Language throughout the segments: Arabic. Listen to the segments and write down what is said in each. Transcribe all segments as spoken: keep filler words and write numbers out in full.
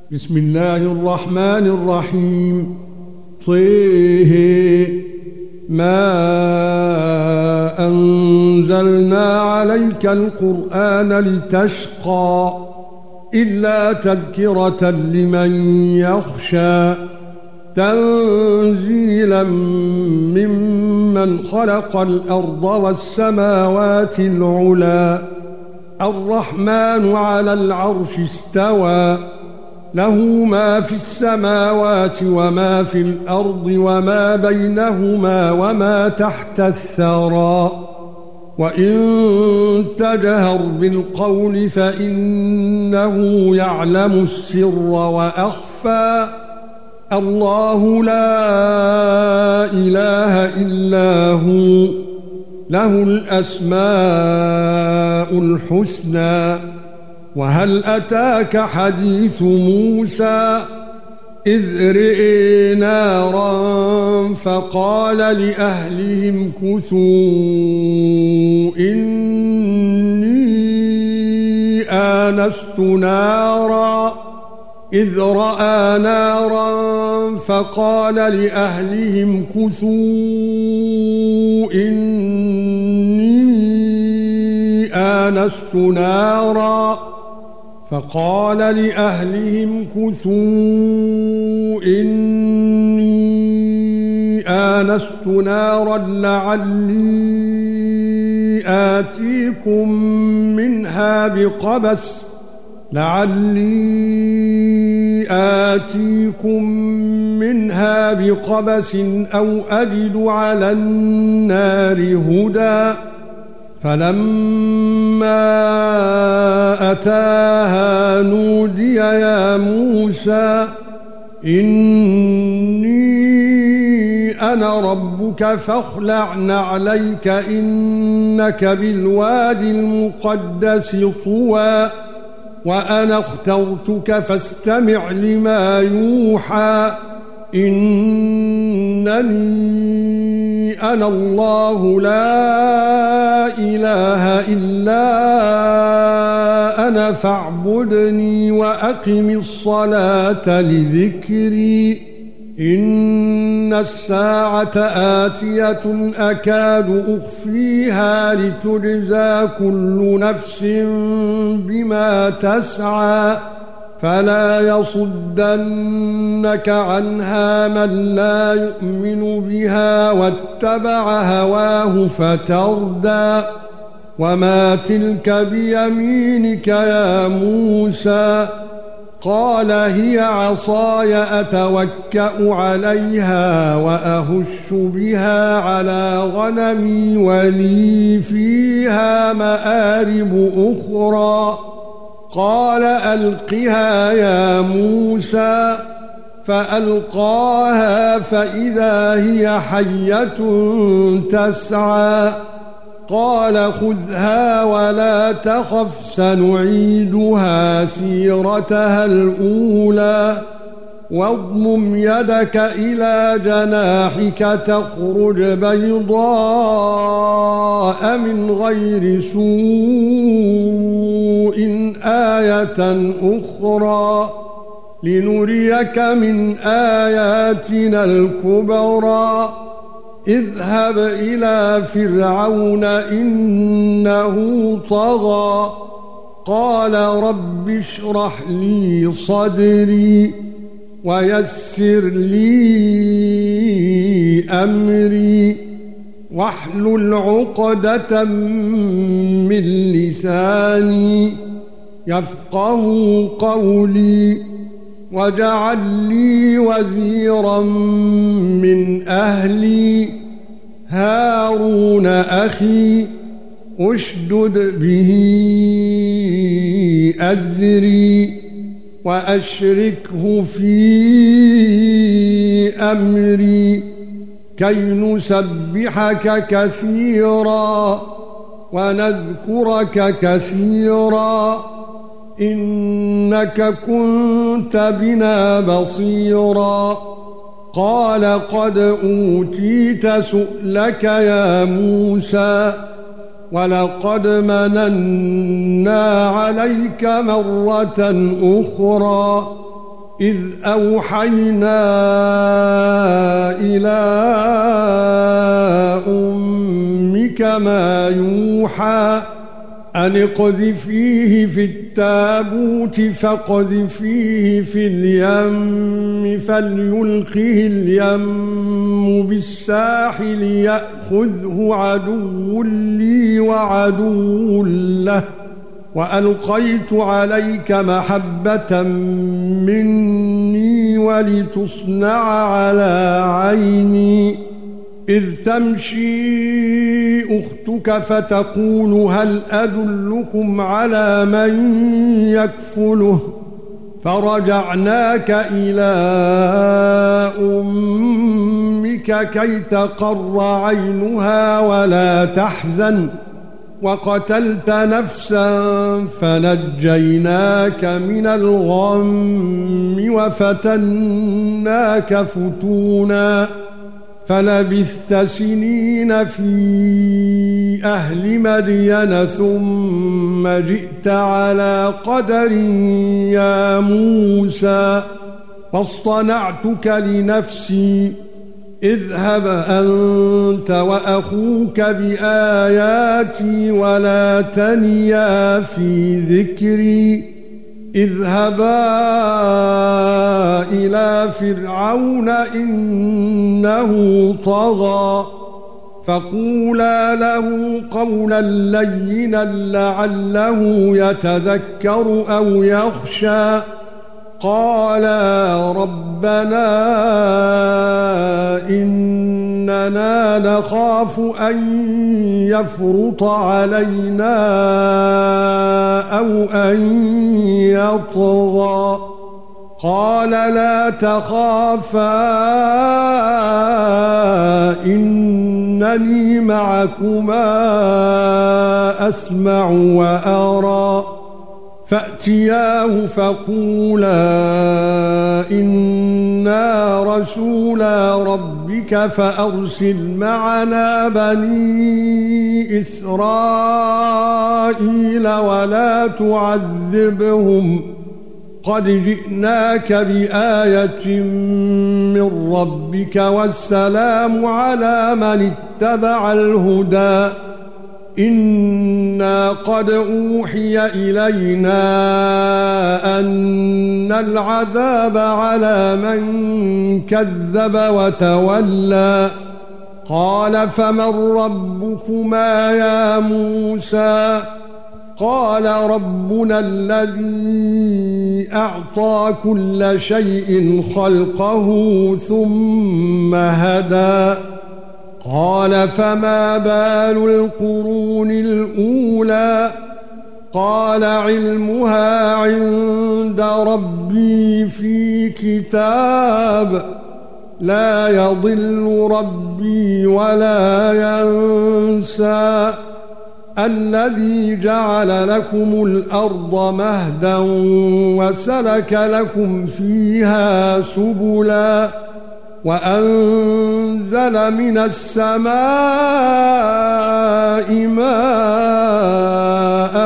بسم الله الرحمن الرحيم. طه ما أنزلنا عليك القرآن لتشقى إلا تذكرة لمن يخشى تنزيلا ممن خلق الأرض والسماوات العلى الرحمن على العرش استوى له ما في السماوات وما في الأرض وما بينهما وما تحت الثرى وإن تجهر بالقول فإنه يعلم السر وأخفى الله لا إله إلا هو له الأسماء الحسنى. وهل أتاك حديث موسى إذ رئي نارا فقال لأهلهم كثوا إني آنست نارا إذ رأى نارا فقال لأهلهم كثوا إني آنست نارا فقال لأهلهم كثوا إني آنست نارا لعلي آتيكم منها بقبس لعلي آتيكم منها بقبس أو أجد على النار هدى فلما أتاها نودي يا موسى إني أنا ربك فاخلع نعليك إنك بالوادي المقدس طوى وأنا اخترتك فاستمع لما يوحى إنني أنا الله لا إله إلا أنا فاعبدني وأقم الصلاة لذكري إن الساعة آتية أكاد أخفيها لتجزى كل نفس بما تسعى فلا يصدنك عنها من لا يؤمن بها واتبع هواه فتردى وما تلك بيمينك يا موسى قال هي عصاي أتوكأ عليها وأهش بها على غنمي ولي فيها مآرب أخرى قال ألقها يا موسى فألقاها فإذا هي حية تسعى قال خذها ولا تخف سنعيدها سيرتها الأولى واضمم يدك إلى جناحك تخرج بيضاء من غير سوء آية أخرى لنريك من آياتنا الكبرى اذهب إلى فرعون إنه طغى قال رب اشرح لي صدري ويسر لي أمري واحلل عقدة من لساني يفقهوا قولي واجعل لي وزيرا من أهلي هارون أخي أشدد به أزري وأشركه في أمري كي نسبحك كثيرا ونذكرك كثيرا إنك كنت بنا بصيرا قال قد أوتيت سؤلك يا موسى ولقد مننا عليك مرة أخرى إذ أوحينا إلى أمك ما يوحى أن اقذفيه في التابوت فاقذفيه في اليم فليلقه اليم بالساحل يأخذه عدو لي وعدو له وألقيت عليك محبة مني ولتصنع على عيني إذ تمشي أختك فتقول هل أدلكم على من يكفله فرجعناك إلى أمك كي تقر عينها ولا تحزن وقتلت نفسا فنجيناك من الغم وفتناك فتونا فلبثت سنين في أهل مدين ثم جئت على قدر يا موسى فاصطنعتك لنفسي اذهب أنت وأخوك بآياتي ولا تنيا في ذكري اذهبا إلى فرعون إنه طغى فقولا له قولا لينا لعله يتذكر أو يخشى قالا ربنا إننا نخاف أن يفرط علينا أو أن يطغى قال لا تخافا إنني معكما أسمع وأرى فأتياه فقولا إنا رسولا ربك فأرسل معنا بني إسرائيل ولا تعذبهم قد جئناك بآية من ربك والسلام على من اتبع الهدى إنا قد أوحي إلينا أن العذاب على من كذب وتولى قال فمن ربكما يا موسى قال ربنا الذي أعطى كل شيء خلقه ثم هدى قال فما بال القرون الأولى قال علمها عند ربي في كتاب لا يضل ربي ولا ينسى الذي جعل لكم الأرض مهدا وسلك لكم فيها سبلا وأنزل من السماء ماء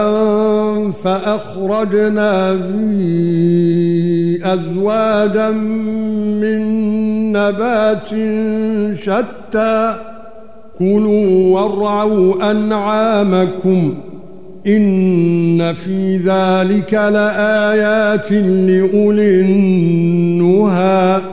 فأخرجنا به أزواجا من نبات شتى كلوا وارعوا أنعامكم إن في ذلك لآيات لأولي النهى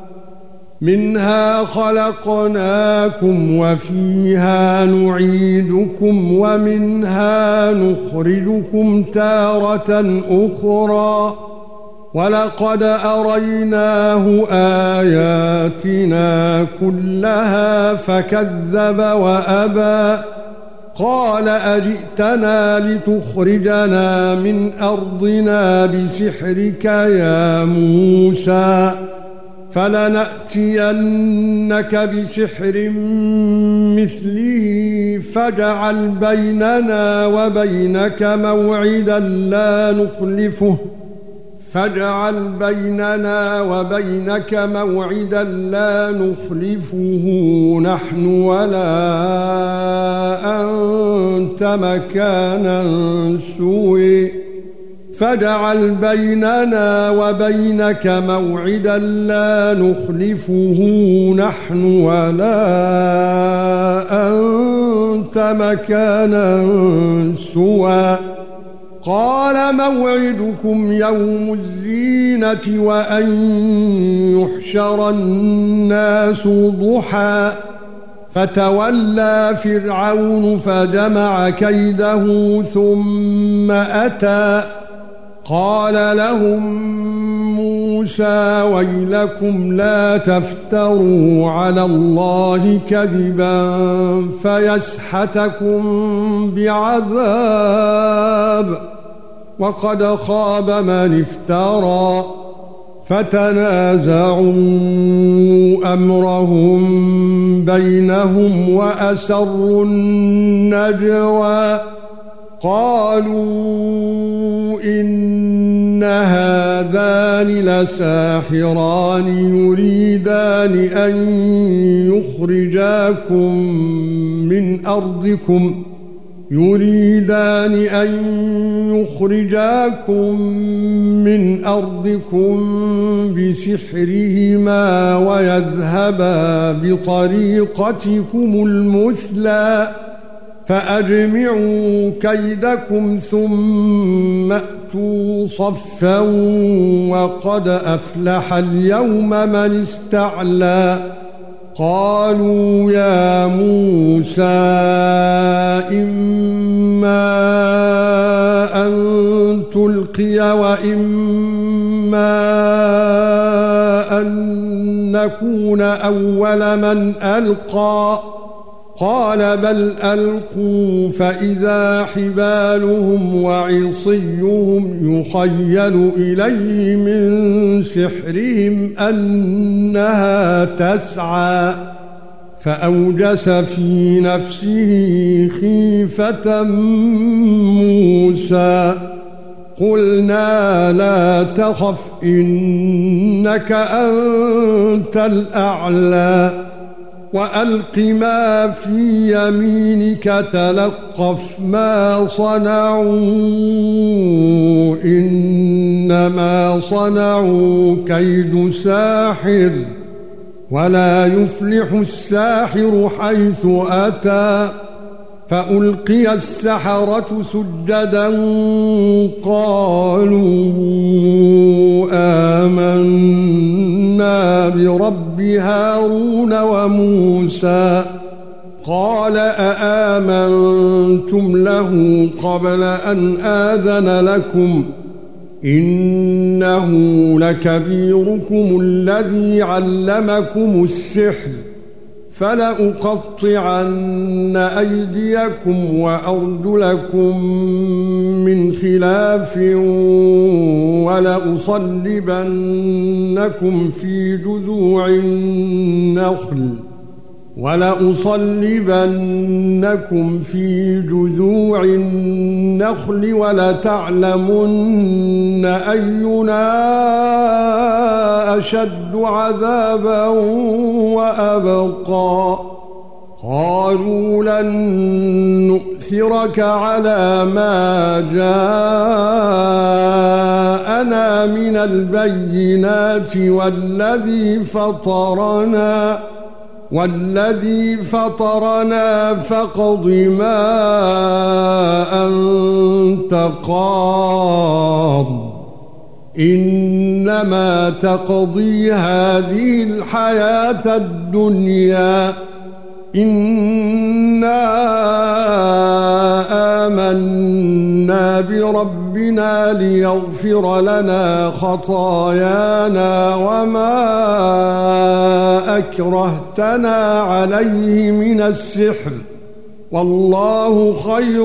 منها خلقناكم وفيها نعيدكم ومنها نخرجكم تارة أخرى ولقد أريناه آياتنا كلها فكذب وأبى قال أجئتنا لتخرجنا من أرضنا بسحرك يا موسى فلنأتينك بسحر مثله فاجعل بيننا وبينك موعدا لا نخلفه فاجعل بيننا وبينك موعدا لا نخلفه نحن ولا أنت مكانا سوء فاجعل بيننا وبينك موعدا لا نخلفه نحن ولا أنت مكانا سوى قال موعدكم يوم الزينة وأن يحشر الناس ضحى فتولى فرعون فجمع كيده ثم أتى قال لهم موسى ويلكم لا تفتروا على الله كذبا فيسحتكم بعذاب وقد خاب من افترى فتنازعوا أمرهم بينهم وأسروا النجوى قالوا إن هذان لساحران يريدان أن يخرجاكم من أرضكم يريدان أن يخرجاكم من أرضكم بسحرهما ويذهبا بطريقتكم المثلى فأجمعوا كيدكم ثم أتوا صفا وقد أفلح اليوم من استعلى قالوا يا موسى إما أن تلقي وإما أن نكون أول من ألقى قال بل ألقوا فإذا حبالهم وعصيهم يخيل إليه من سحرهم أنها تسعى فأوجس في نفسه خيفة موسى قلنا لا تخف إنك أنت الأعلى وألق ما في يمينك تلقف ما صنعوا إنما صنعوا كيد ساحر ولا يفلح الساحر حيث أتى فألقي السحرة سجدا قالوا آمنا برب هارون وموسى قال أآمنتم له قبل أن آذن لكم إنه لكبيركم الذي علمكم السحر فلأقطعن أيديكم وأرجلكم من خلاف ولأصلبنكم في جذوع النخل ولأصلبنكم في جذوع النخل ولتعلمن أينا أشد عذابا وأبقى قالوا لن نؤثرك على ما جاءنا من البينات والذي فطرنا والذي فطرنا فاقض ما أنت قاض إنما تقضي هذه الحياة الدنيا إنا آمنا بربنا ليغفر لنا خطايانا وما أكرهتنا عليه من السحر والله خير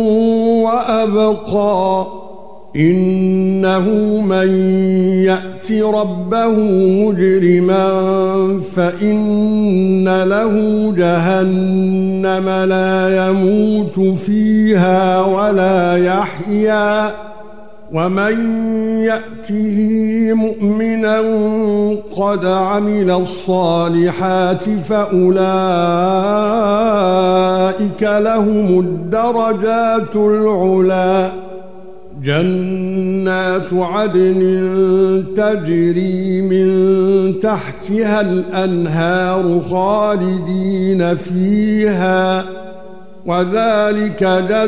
وأبقى إنه من يأت ربه مجرما فإن له جهنم لا يموت فيها ولا يحيا ومن يأته مؤمنا قد عمل الصالحات فأولئك لهم الدرجات العلى جنات عدن تجري من تحتها الأنهار خالدين فيها وذلك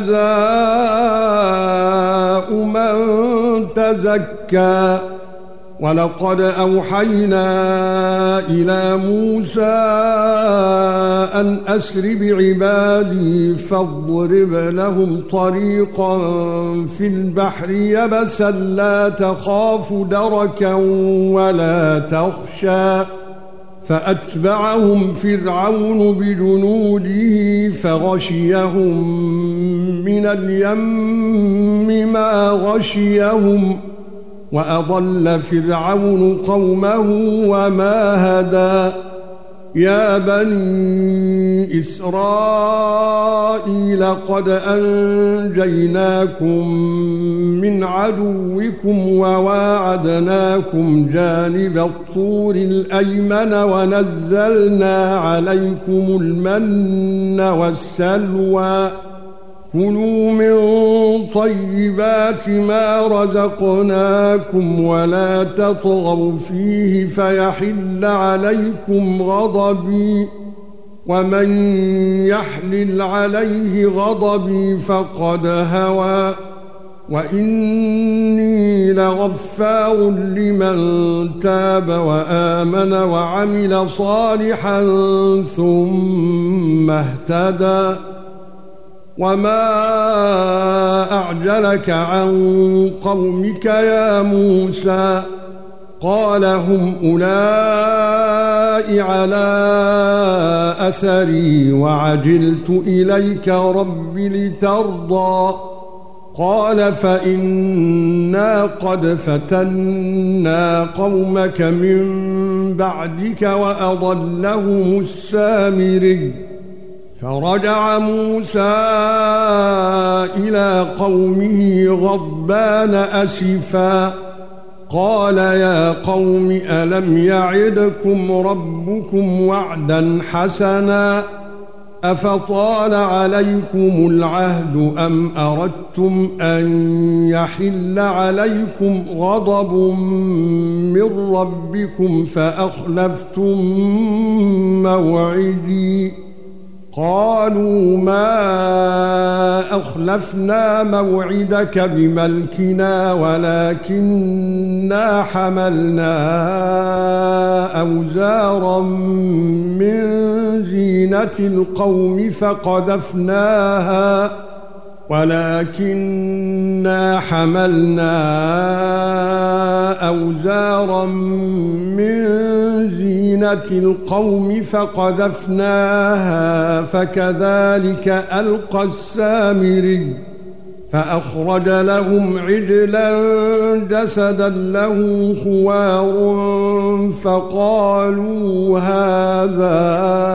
جزاء من تزكى ولقد أوحينا إلى موسى أن أسر بعبادي فاضرب لهم طريقا في البحر يبسا لا تخاف دركا ولا تخشى فأتبعهم فرعون بجنوده فغشيهم من اليم ما غشيهم وأضل فرعون قومه وما هدى يا بني إسرائيل قد أنجيناكم من عدوكم وواعدناكم جانب الطور الأيمن ونزلنا عليكم المن والسلوى كلوا من طيبات ما رزقناكم ولا تطغوا فيه فيحل عليكم غضبي ومن يحلل عليه غضبي فقد هوى وإني لغفار لمن تاب وآمن وعمل صالحا ثم اهتدى وما أعجلك عن قومك يا موسى قال هم أولئك على أثري وعجلت إليك رب لترضى قال فإنا قد فتنا قومك من بعدك وأضلهم السامري فرجع موسى إلى قومه غضبان أسفا قال يا قوم ألم يعدكم ربكم وعدا حسنا أفطال عليكم العهد أم أردتم أن يحل عليكم غضب من ربكم فأخلفتم موعدي قالوا ما أخلفنا موعدك بملكنا ولكننا حملنا أوزارا من زينة القوم فقذفناها ولكننا حملنا أوزارا من زينة القوم فقذفناها فكذلك ألقى السامري فأخرج لهم عجلا جسدا له خوار فقالوا هذا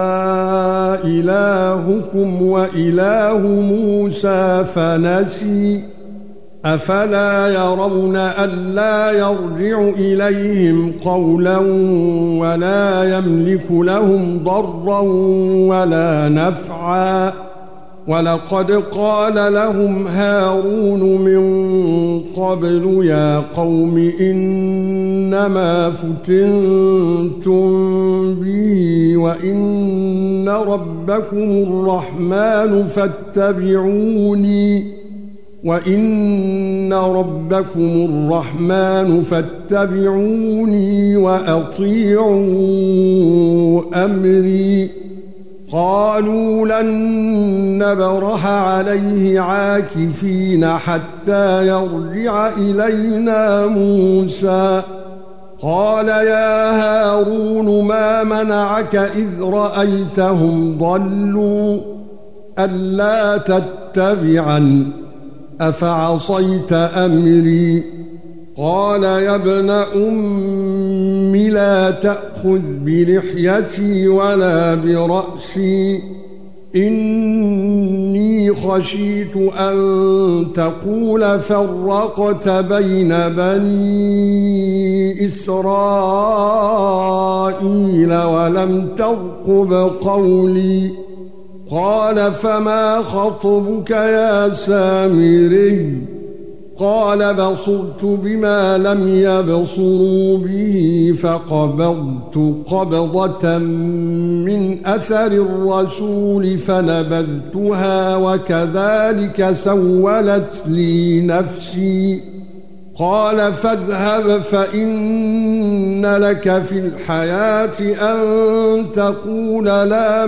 إلهكم وإله موسى فنسي أفلا يرون ألا يرجع إليهم قولا ولا يملك لهم ضرا ولا نفعا ولقد قال لهم هارون من قبل يا قوم إنما فتنتم به وإن ربكم الرحمن فاتبعوني وَإِنَّ رَبَّكُمُ الرَّحْمَنُ فَاتَّبِعُونِي وَأَطِيعُوا أَمْرِي قَالُوا لَن نَّبْرَحَ عَلَيْهِ عَاكِفِينَ حَتَّى يَرْجِعَ إِلَيْنَا مُوسَى قَالَ يَا هَارُونُ مَا مَنَعَكَ إِذْ رَأَيْتَهُمْ ضَلُّوا أَلَّا تَتَّبِعَنِ أفعصيت أمري قال يا ابن أم لا تأخذ بلحيتي ولا برأسي إني خشيت أن تقول فرقت بين بني إسرائيل ولم ترقب قولي قال فما خطبك يا سامري قال بصرت بما لم يبصروا به فقبضت قبضة من أثر الرسول فنبذتها وكذلك سولت لي نفسي قال فاذهب فإن لك في الحياة أن تقول لا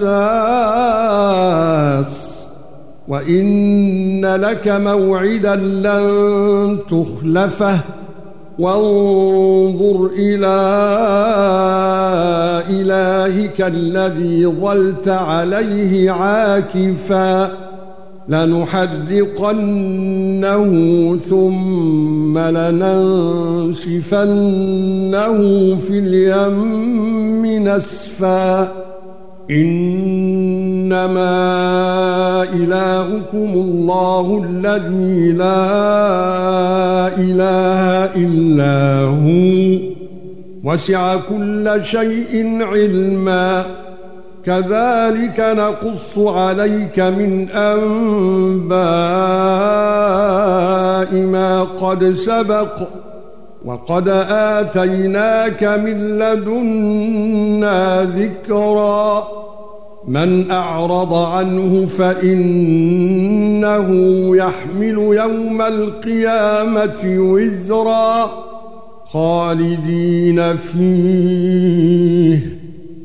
مساس وَإِنَّ لَكَ مَوْعِدًا لَّن تُخْلَفَهُ وَانظُرْ إِلَى إِلَٰهِكَ الَّذِي ظَلْتَ عَلَيْهِ عَاكِفًا لَّنُحَرِّقَنَّهُ ثُمَّ لَنَنسِفَنَّهُ فِي الْيَمِّ نَسْفًا إِنَّمَا إِلَٰهُكُمُ اللَّهُ الَّذِي لَا إِلَٰهَ إِلَّا هُوَ وَسِعَ كُلَّ شَيْءٍ عِلْمًا كَذَلِكَ نَقُصُّ عَلَيْكَ مِنْ أَنبَاءِ مَا قَدْ سَبَقَ وَقَدْ آتَيْنَاكَ مِن لَّدُنَّا ذِكْرًا مَنْ أَعْرَضَ عَنْهُ فَإِنَّهُ يَحْمِلُ يَوْمَ الْقِيَامَةِ وِزْرًا خَالِدِينَ فِيهِ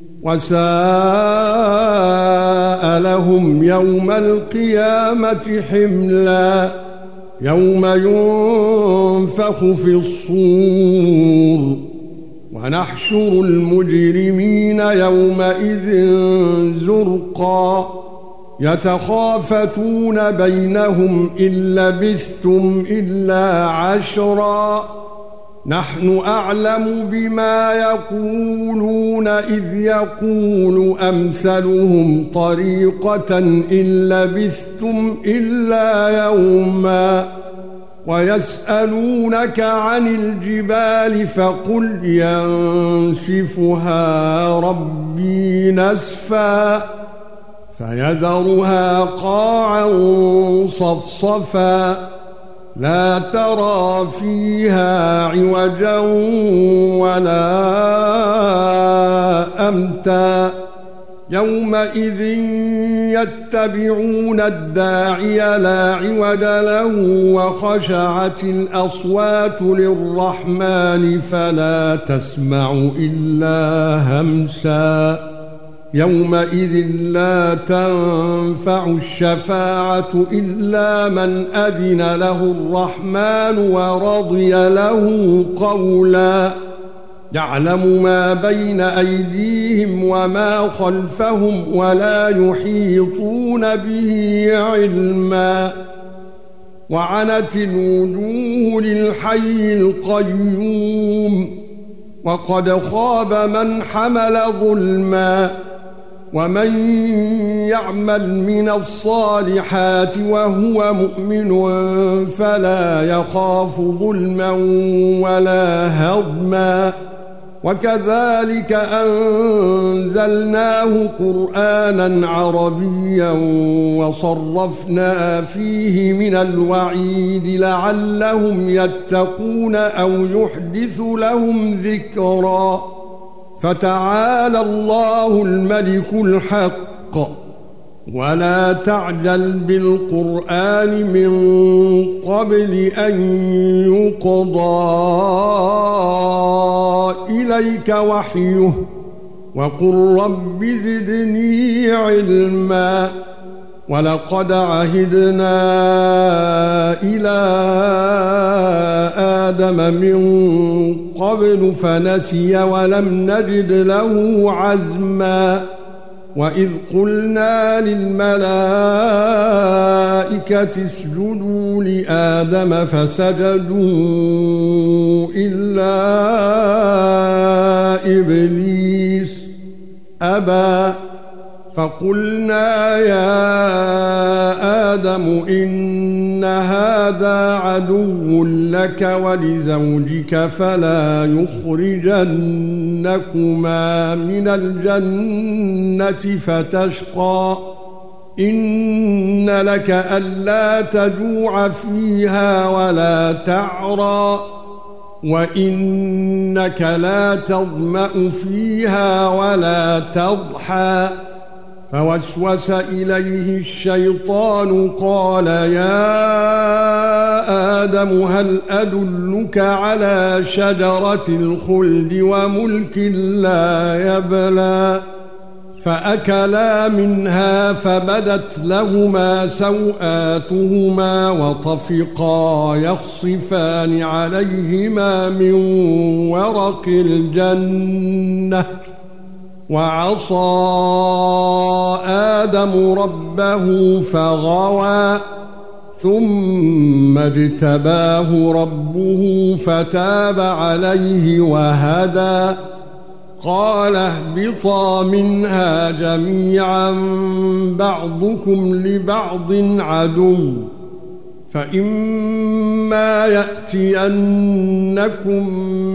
وَسَاءَ لَهُمْ يَوْمَ الْقِيَامَةِ حِمْلًا يَوْمَ يُنفَخُ فِي الصُّورِ وَنَحْشُرُ الْمُجْرِمِينَ يَوْمَئِذٍ زُرْقًا يَتَخَافَتُونَ بَيْنَهُمْ إِن لَّبِثْتُمْ إِلَّا عَشْرًا نَحْنُ أَعْلَمُ بِمَا يَقُولُونَ إِذْ يَقُولُ أَمْثَلُهُمْ طَرِيقَةً إِن لَّبِثْتُمْ إِلَّا يَوْمًا وَيَسْأَلُونَكَ عَنِ الْجِبَالِ فَقُلْ يَنسِفُهَا رَبِّي نَسْفًا فَيَذَرُهَا قَاعًا صَفْصَفًا لا ترى فيها عوجا ولا أمتا يومئذ يتبعون الداعي لا عوج له وخشعت الأصوات للرحمن فلا تسمع إلا همسا يومئذ لا تنفع الشفاعة إلا من أذن له الرحمن ورضي له قولا يعلم ما بين أيديهم وما خلفهم ولا يحيطون به علما وعنت الوجوه للحي القيوم وقد خاب من حمل ظلما ومن يعمل من الصالحات وهو مؤمن فلا يخاف ظلما ولا هضما وكذلك أنزلناه قرآنا عربيا وصرفنا فيه من الوعيد لعلهم يتقون أو يحدث لهم ذكرا فتعالى الله الملك الحق ولا تعجل بالقرآن من قبل أن يقضى إليك وحيه وقل رب زدني علما ولقد عهدنا إلى آدم من قبل فنسي ولم نجد له عزما وإذ قلنا للملائكة اسجدوا لآدم فسجدوا إلا إبليس أبى فقلنا يا آدم إن هذا عدو لك ولزوجك فلا يخرجنكما من الجنة فتشقى إن لك ألا تجوع فيها ولا تعرى وإنك لا تظمأ فيها ولا تضحى فوسوس إليه الشيطان قال يا آدم هل أدلك على شجرة الخلد وملك لا يبلى فأكلا منها فبدت لهما سوآتهما وطفقا يخصفان عليهما من ورق الجنة وعصى آدم ربه فغوى ثم اجتباه ربه فتاب عليه وهدى قال اهبطا منها جميعا بعضكم لبعض عدو فإما يأتينكم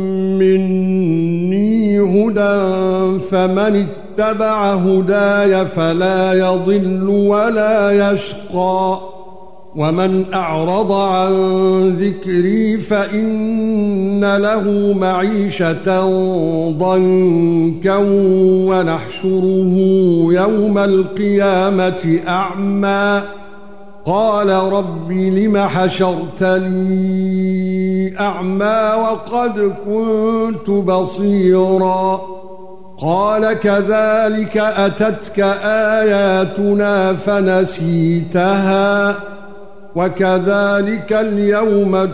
مني هدى فمن اتبع هداي فلا يضل ولا يشقى ومن أعرض عن ذكري فإن له معيشة ضنكا ونحشره يوم القيامة أعمى قال رب لم حشرتني أعمى وقد كنت بصيرا قال كذلك أتتك آياتنا فنسيتها وكذلك اليوم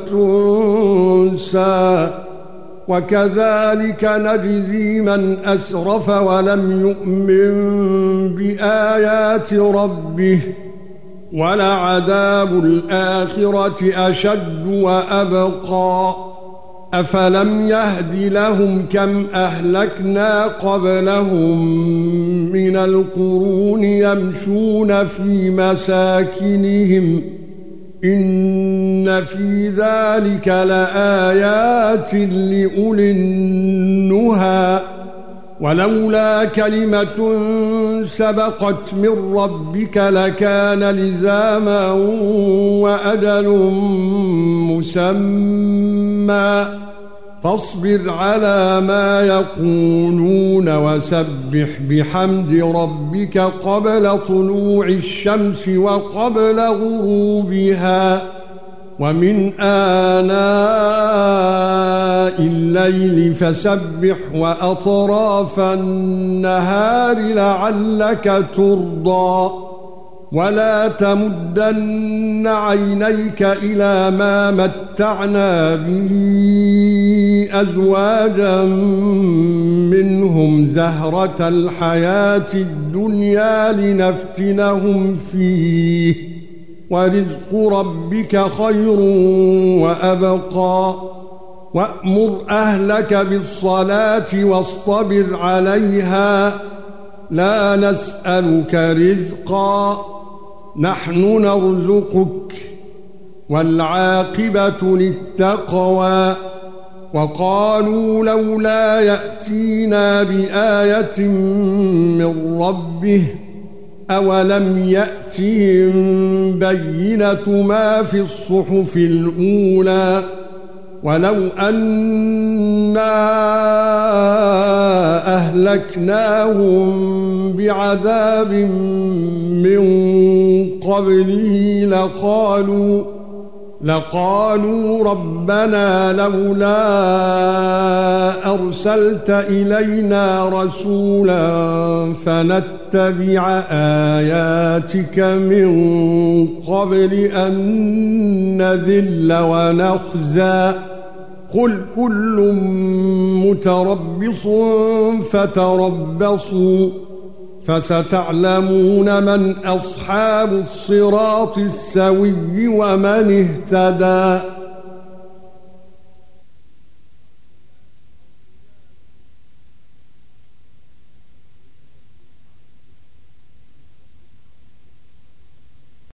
تنسى وكذلك نجزي من أسرف ولم يؤمن بآيات ربه ولعذاب الآخرة أشد وأبقى أفلم يهد لهم كم أهلكنا قبلهم من القرون يمشون في مساكنهم إن في ذلك لآيات لأولي النهى ولولا كلمة سبقت من ربك لكان لزاما وأجل مسمى فاصبر على ما يقولون وسبح بحمد ربك قبل طلوع الشمس وقبل غروبها ومن آناء الليل فسبح وأطراف النهار لعلك ترضى ولا تمدن عينيك إلى ما متعنا به أزواجا منهم زهرة الحياة الدنيا لنفتنهم فيه ورزق ربك خير وأبقى وأمر أهلك بالصلاة واصطبر عليها لا نسألك رزقا نحن نرزقك والعاقبة للتقوى وقالوا لولا يأتينا بآية من ربه أولم يأتهم بينة ما في الصحف الأولى ولو أنا أهلكناهم بعذاب من قبله لقالوا لقالوا ربنا لولا أرسلت إلينا رسولا فنتبع آياتك من قبل أن نذل ونخزى قل كل متربص فتربصوا فستعلمون من أصحاب الصراط السوي ومن اهتدى.